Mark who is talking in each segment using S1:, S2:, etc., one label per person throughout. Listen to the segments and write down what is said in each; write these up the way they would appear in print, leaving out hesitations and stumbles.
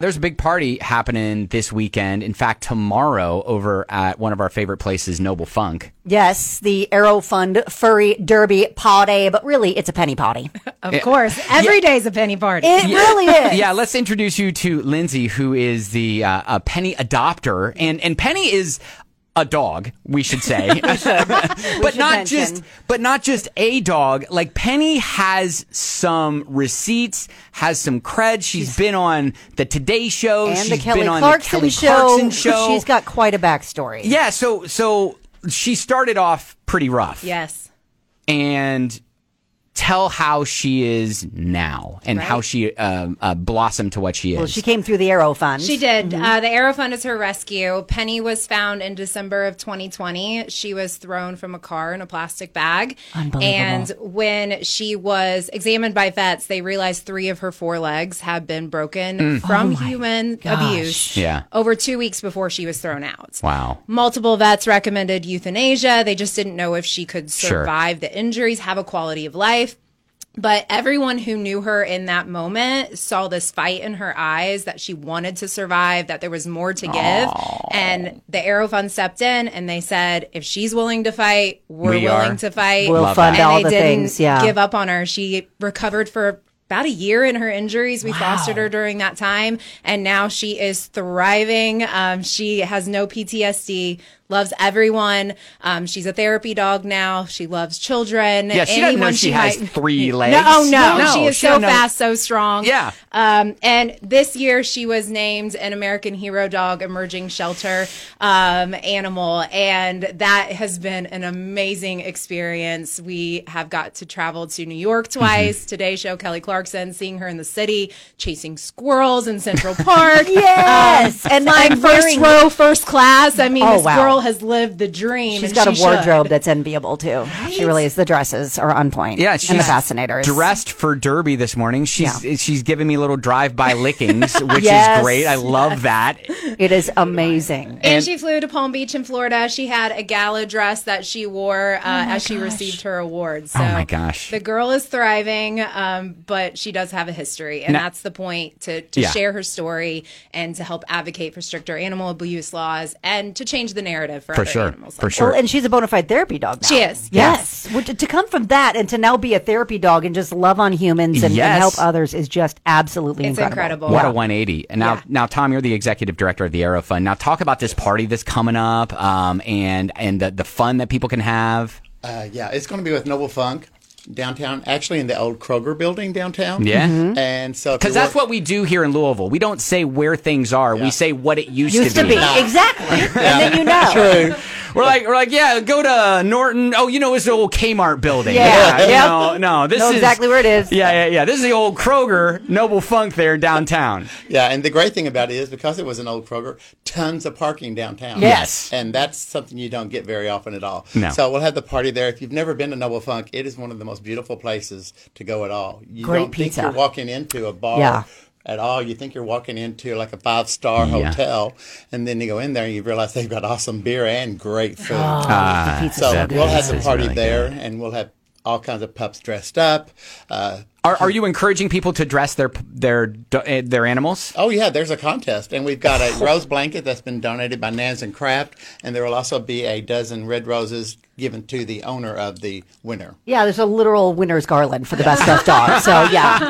S1: There's a big party happening this weekend. In fact, tomorrow over at one of our favorite places, Noble Funk.
S2: Yes, the Aero Fund Furry Derby Party, but really it's a penny party.
S3: Of course. Every day's a penny party.
S2: It really is.
S1: Yeah, let's introduce you to Lindsay, who is the Penny adopter. And Penny is a dog, we should say. but not just a dog. Like, Penny has some receipts, has some cred. She's been on the Today Show.
S2: And
S1: She's
S2: the Kelly
S1: been on
S2: Clarkson
S1: the Kelly Clarkson show.
S2: She's got quite a backstory.
S1: Yeah, so she started off pretty rough.
S3: Yes.
S1: And tell how she is now and how she blossomed to what she is.
S2: Well, she came through the Aero Fund.
S3: She did. The Aero Fund is her rescue. Penny was found in December of 2020. She was thrown from a car in a plastic bag.
S2: Unbelievable.
S3: And when she was examined by vets, they realized 3 of her 4 legs had been broken from human abuse over 2 weeks before she was thrown out.
S1: Wow.
S3: Multiple vets recommended euthanasia. They just didn't know if she could survive the injuries, have a quality of life. But everyone who knew her in that moment saw this fight in her eyes that she wanted to survive, that there was more to give. And the Aero Fund stepped in and they said, if she's willing to fight, we're willing to fight.
S2: We'll fund
S3: and
S2: all
S3: they
S2: the
S3: didn't
S2: things. Yeah.
S3: give up on her. She recovered for about a year in her injuries. We fostered her during that time. And now she is thriving. She has no PTSD. Loves everyone. She's a therapy dog now. She loves children.
S1: Yeah, she doesn't know she has 3 legs.
S3: No. She is so fast, so strong.
S1: Yeah.
S3: And this year she was named an American Hero Dog Emerging Shelter animal. And that has been an amazing experience. We have got to travel to New York twice. Today show Kelly Clarkson, seeing her in the city, chasing squirrels in Central Park.
S2: Yes.
S3: And I'm first row, first class. I mean, this girl has lived the dream.
S2: She's got a wardrobe that's enviable too. Right? She really is. The dresses are on point.
S1: Yeah,
S2: and the fascinators.
S1: Dressed for Derby this morning. She's giving me little drive-by lickings, which is great. I love that.
S2: It is amazing.
S3: And she flew to Palm Beach in Florida. She had a gala dress that she wore as she received her award. So
S1: oh my gosh.
S3: The girl is thriving, but she does have a history. And that's the point, to share her story and to help advocate for stricter animal abuse laws and to change the narrative for other animals.
S1: For sure.
S2: Well, and she's a bona fide therapy dog now.
S3: She is.
S2: Yes. Well, to come from that and to now be a therapy dog and just love on humans and help others is just absolutely incredible.
S1: What a 180. And now, Tom, you're the executive director of the Aero Fund. Now, talk about this party that's coming up and the fun that people can have.
S4: It's going to be with Noble Funk. Downtown, actually in the old Kroger building downtown.
S1: Yeah.
S4: And so,
S1: because that's what we do here in Louisville. We don't say where things are. We say what it used to be.
S2: Exactly. And then you know.
S4: True.
S1: We're like, go to Norton. Oh, it's the old Kmart building. No, this is
S2: exactly where it is.
S1: Yeah. This is the old Kroger, Noble Funk there downtown.
S4: Yeah, and the great thing about it is because it was an old Kroger, tons of parking downtown.
S1: Yes.
S4: And that's something you don't get very often at all.
S1: No.
S4: So we'll have the party there. If you've never been to Noble Funk, it is one of the most beautiful places to go at all. You
S2: Great
S4: don't
S2: pizza.
S4: think you're walking into a bar at all. You think you're walking into like a 5-star hotel, and then you go in there and you realize they've got awesome beer and great food.
S2: The pizza's
S4: so we'll have the party
S1: really
S4: there,
S1: good.
S4: and we'll have all kinds of pups dressed up.
S1: Are you encouraging people to dress their animals?
S4: Oh, yeah, there's a contest. And we've got a rose blanket that's been donated by Nans and Craft. And there will also be a dozen red roses given to the owner of the winner.
S2: Yeah, there's a literal winner's garland for the best stuffed dog. So,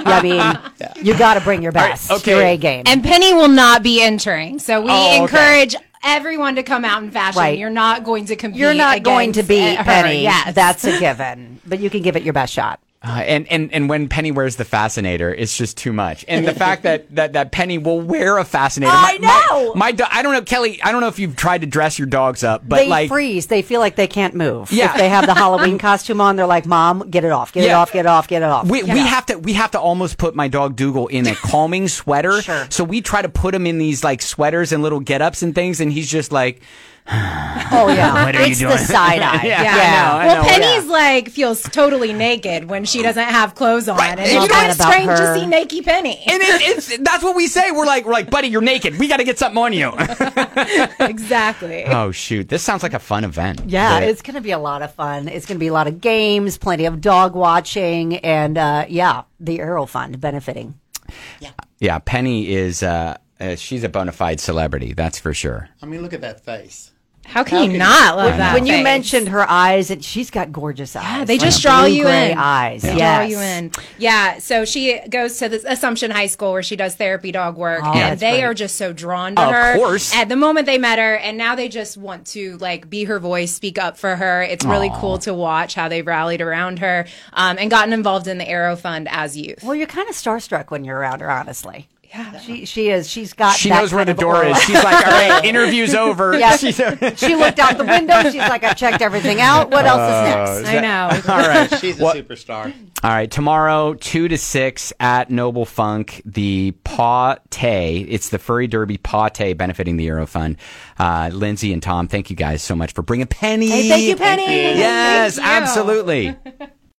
S2: you got to bring your best.
S1: Right, okay.
S2: Your A game.
S3: And Penny will not be entering. So we encourage everyone to come out in fashion.
S2: Right.
S3: You're not going to compete.
S2: You're not going to beat
S3: her.
S2: Penny.
S3: Yes.
S2: That's a given. But you can give it your best shot.
S1: And when Penny wears the fascinator, it's just too much. And the fact that Penny will wear a fascinator.
S2: I know.
S1: I don't know, Kelly. I don't know if you've tried to dress your dogs up, but
S2: they freeze. They feel like they can't move.
S1: Yeah.
S2: If they have the Halloween costume on, they're like, "Mom, get it off, get it off, get it off, get it off."
S1: We have to almost put my dog Dougal in a calming sweater.
S2: Sure.
S1: So we try to put him in these like sweaters and little get-ups and things, and he's just like.
S2: Oh yeah,
S1: what are you doing?
S2: It's the side eye.
S1: I know.
S3: Penny's feels totally naked when she doesn't have clothes on, and it's kind of strange to see naked Penny.
S1: And that's what we say. We're like, buddy, you're naked. We got to get something on you.
S3: Exactly.
S1: Oh shoot, this sounds like a fun event.
S2: Yeah, it's going to be a lot of fun. It's going to be a lot of games, plenty of dog watching, and the Aero Fund benefiting.
S1: Yeah, Penny is. she's a bona fide celebrity. That's for sure.
S4: I mean, look at that face.
S3: How can you not love that?
S2: When you
S3: face?
S2: mentioned her eyes, and she's got gorgeous eyes.
S3: Yeah, they just draw you in.
S2: Eyes.
S3: They draw you in. Yeah. So she goes to this Assumption High School where she does therapy dog work, and they are just so drawn to her.
S1: Of course.
S3: At the moment they met her, and now they just want to like be her voice, speak up for her. It's really cool to watch how they've rallied around her and gotten involved in the Arrow Fund as youth.
S2: Well, you're kind of starstruck when you're around her, honestly.
S3: Yeah,
S2: she is. She's got.
S1: She knows where the door is. She's like, all right, interview's over.
S2: Yeah. She looked out the window. She's like, I checked everything out. What else is next?
S3: I know.
S1: All right,
S4: she's a superstar.
S1: All right, tomorrow 2 to 6 at Noble Funk, the Paw Tay. It's the Furry Derby Paw Tay benefiting the Arrow Fund. Lindsay and Tom, thank you guys so much for bringing Penny.
S2: Hey, thank you, Penny.
S1: Yes,
S3: Thank you.
S1: absolutely.